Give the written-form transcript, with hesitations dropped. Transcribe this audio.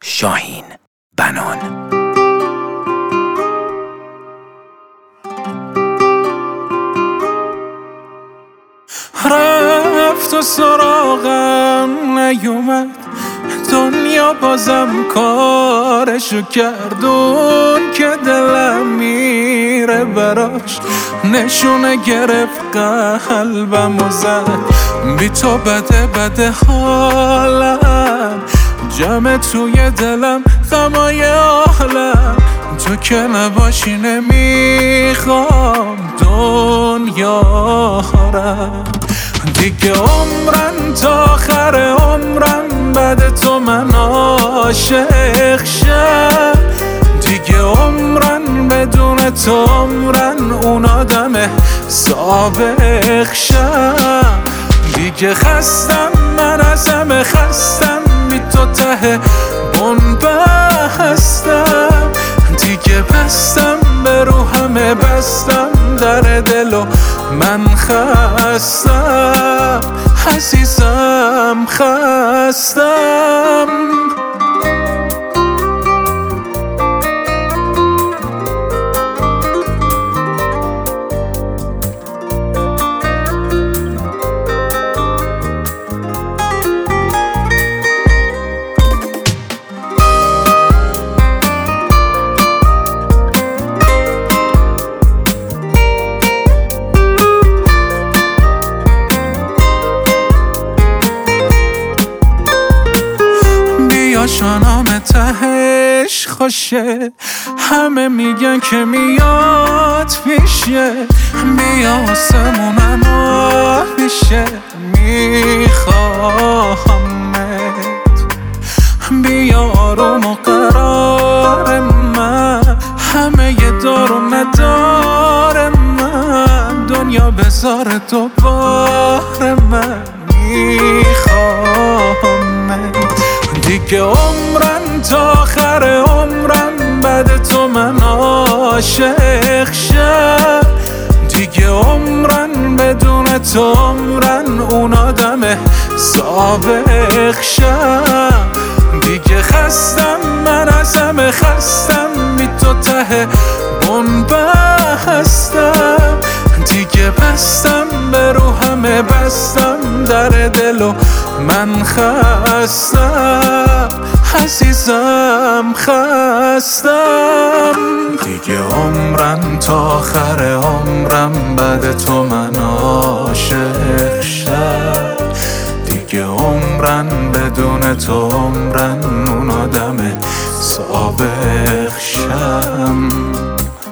شاهین بنان. رفت و سراغم نیومد، دنیا بازم کارشو کردون که دلم میره براش، نشونه گرفت قلبم و زد، بی تو بده حالم، جمع توی دلم غمای عالم، تو که نباشی نمیخوام دنیا رم، دیگه عمرن تا آخر عمرم بعد تو من عاشق شم، دیگه عمرن بدون تو عمرن اون آدم سابق شم، دیگه خستم من از همه خستم، بی تو ته بن بستم، دیگه بستم به رو همه بستم در دلو من خستم، عزیزم خستم. شانام تهش خوشه، همه میگن که میاد پیشه، بیا آسمونم میشه، میخواهمت، بیا آروم و قرار من، همه یه دار و ندار من، دنیا بذار دوباره من میخواهمت، دیگه عمرن تا آخر عمرم بعد تو من عاشق شم، دیگه عمرن بدون تو عمرن اون آدم سابق شم، دیگه خستم من از همه خستم، بی تو ته بن بستم، دیگه بستم به رو همه بستم در دلو من خستم، عزیزم خستم، دیگه عمرم تا آخر عمرم بعد تو من عاشق شم، دیگه عمرن بدون تو عمرن اون آدم سابق شم.